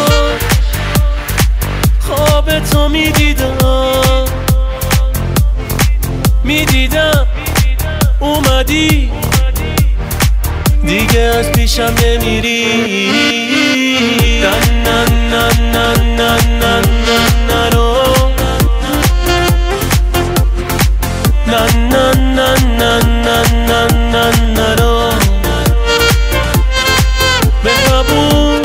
خواب تو میدیدم اومدی دیگه از پیشم نمیری. نن نن نن نن نن نرو نن نن نن نن نن نرو مهربون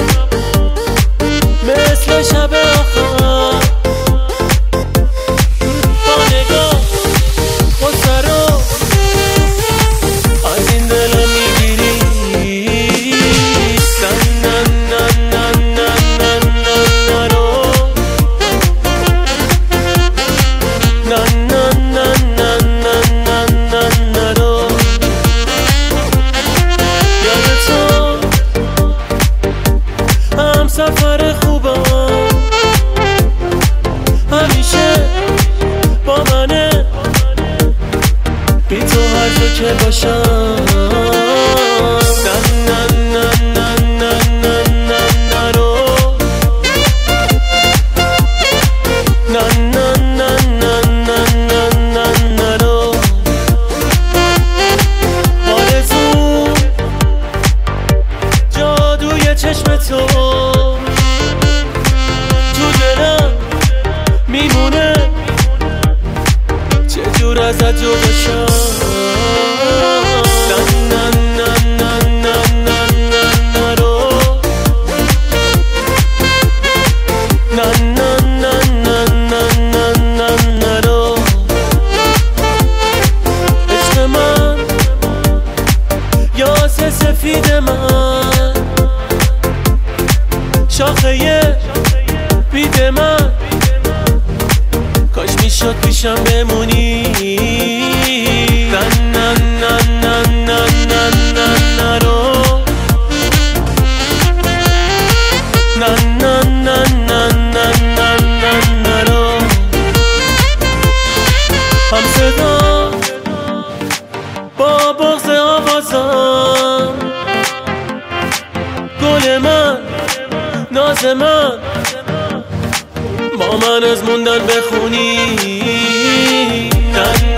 مثل شب آخر با نگاه غصه رو از این دلم میگیری. نن نن نن نن نن نرو نن نن نن نن نن نرو یاد تو هم سفر خوبم همیشه با منه بی تو هر جا که باشم. نن نن نن نن نن نن نرو نن نن نن نن نن نن نرو آرزو جادوی چشم تو دلم میمونه چجور ازت جدا شم. نن نن نن نن نن نن نرو نن نن نن نن نن نن نرو عشق من یاس سفید من شاخه بید من کاش میشد پیشم بمونی. نن نن نن نن نن نن نن نرو نن نن نن نن نن نن نن نرو هم صدا با بغض آوازم گل من ناز من با من از موندن بخونی. نن